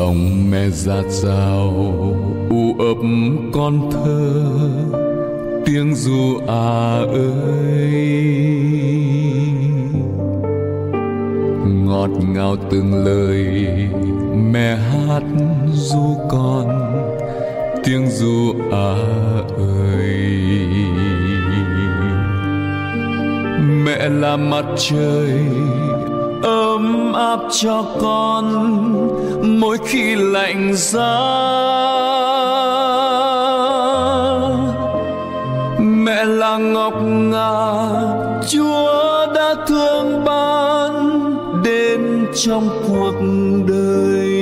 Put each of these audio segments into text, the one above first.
Lòng mẹ dạt dào u ấp con thơ, tiếng ru ơi. Ngọt ngào từng lời mẹ hát ru con, tiếng ru ơi. Mẹ là mặt trời ấm áp cho con mỗi khi lạnh giá. Mẹ là ngọc ngà Chúa đã thương ban đến trong cuộc đời.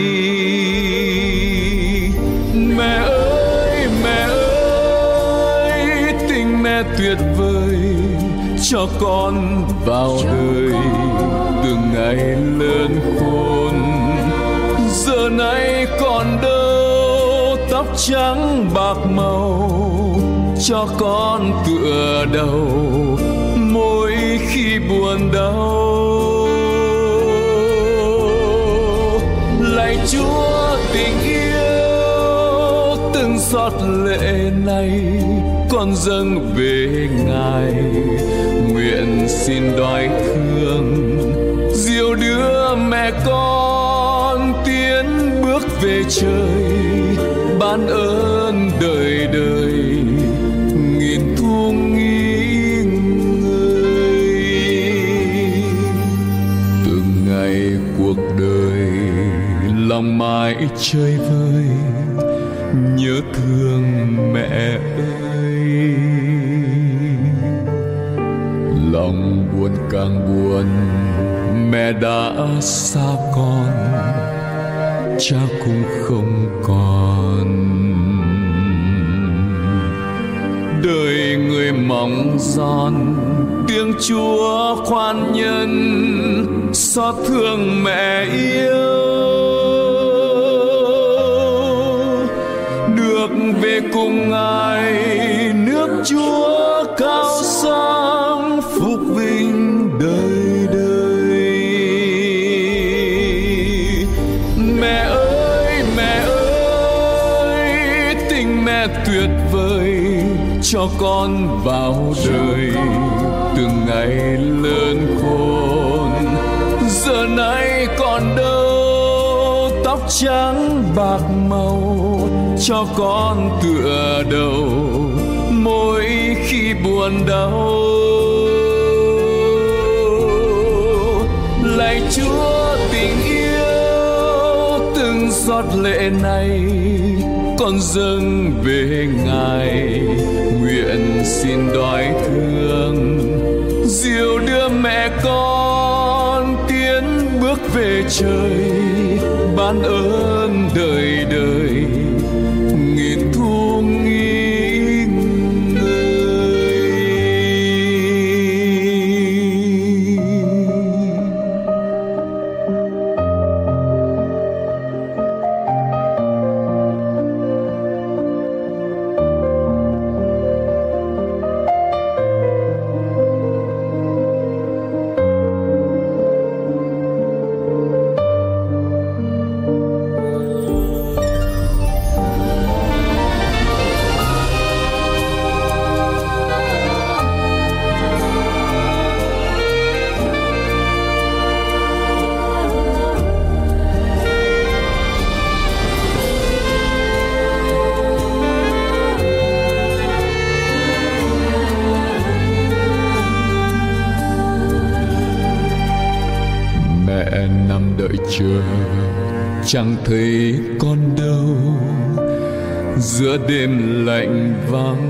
Mẹ ơi, mẹ ơi, tình mẹ tuyệt vời cho con vào đời từ ngày lớn khôn. Giờ này còn đâu tóc trắng bạc màu cho con tựa đầu mỗi khi buồn đau. Lạy Chúa tình yêu, từng giọt lệ này con dâng về Ngài. Nguyện xin đói thương dìu đưa mẹ con tiến bước về trời, ban ơn đời đời nghìn thu nghỉ ngơi. Từng ngày cuộc đời lòng mãi chơi vơi, nhớ thương mẹ ơi. Lòng buồn càng buồn, mẹ đã xa con, cha cũng không còn. Đời người mong giòn, tiếng Chúa khoan nhân xót thương mẹ yêu. Được về cùng Ngài nước Chúa cao sang phúc vinh đời đời. Mẹ ơi, mẹ ơi, tình mẹ tuyệt vời cho con vào đời từ ngày lớn khôn. Giờ này còn đâu tóc trắng bạc màu cho con tựa đầu mỗi khi buồn đau. Lạy Chúa tình yêu, từng giọt lệ này con dâng về Ngài. Nguyện xin đói thương dìu đưa mẹ con tiến bước về trời, ban ơn đời đời nghìn thu nghỉ ngơi. Chờ chẳng thấy con đâu giữa đêm lạnh vắng.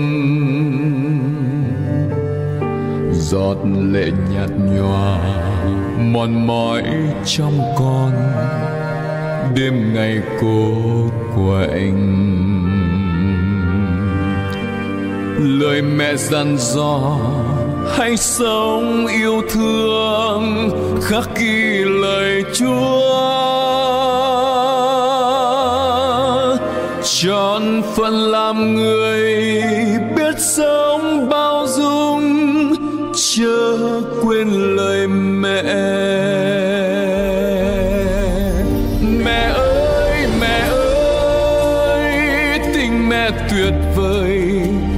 Giọt lệ nhạt nhòa mòn mỏi trong con, đêm ngày cô quạnh. Lời mẹ dặn dò hãy sống yêu thương khắc ghi lời Chúa, trọn phận làm người biết sống bao dung, chớ quên lời mẹ. Mẹ ơi,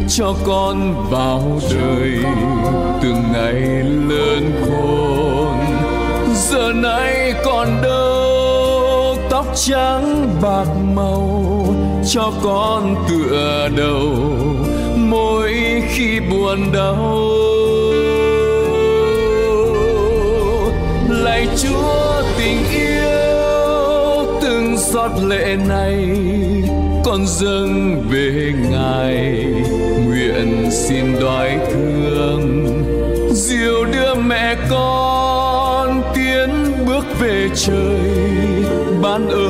cho con vào đời từng ngày lớn khôn. Giờ này còn đâu tóc trắng bạc màu, cho con tựa đầu mỗi khi buồn đau. Lạy Chúa tình yêu, từng giọt lệ này con dâng về Ngài, nguyện xin đoái thương dìu đưa mẹ con tiến bước về trời, ban ơn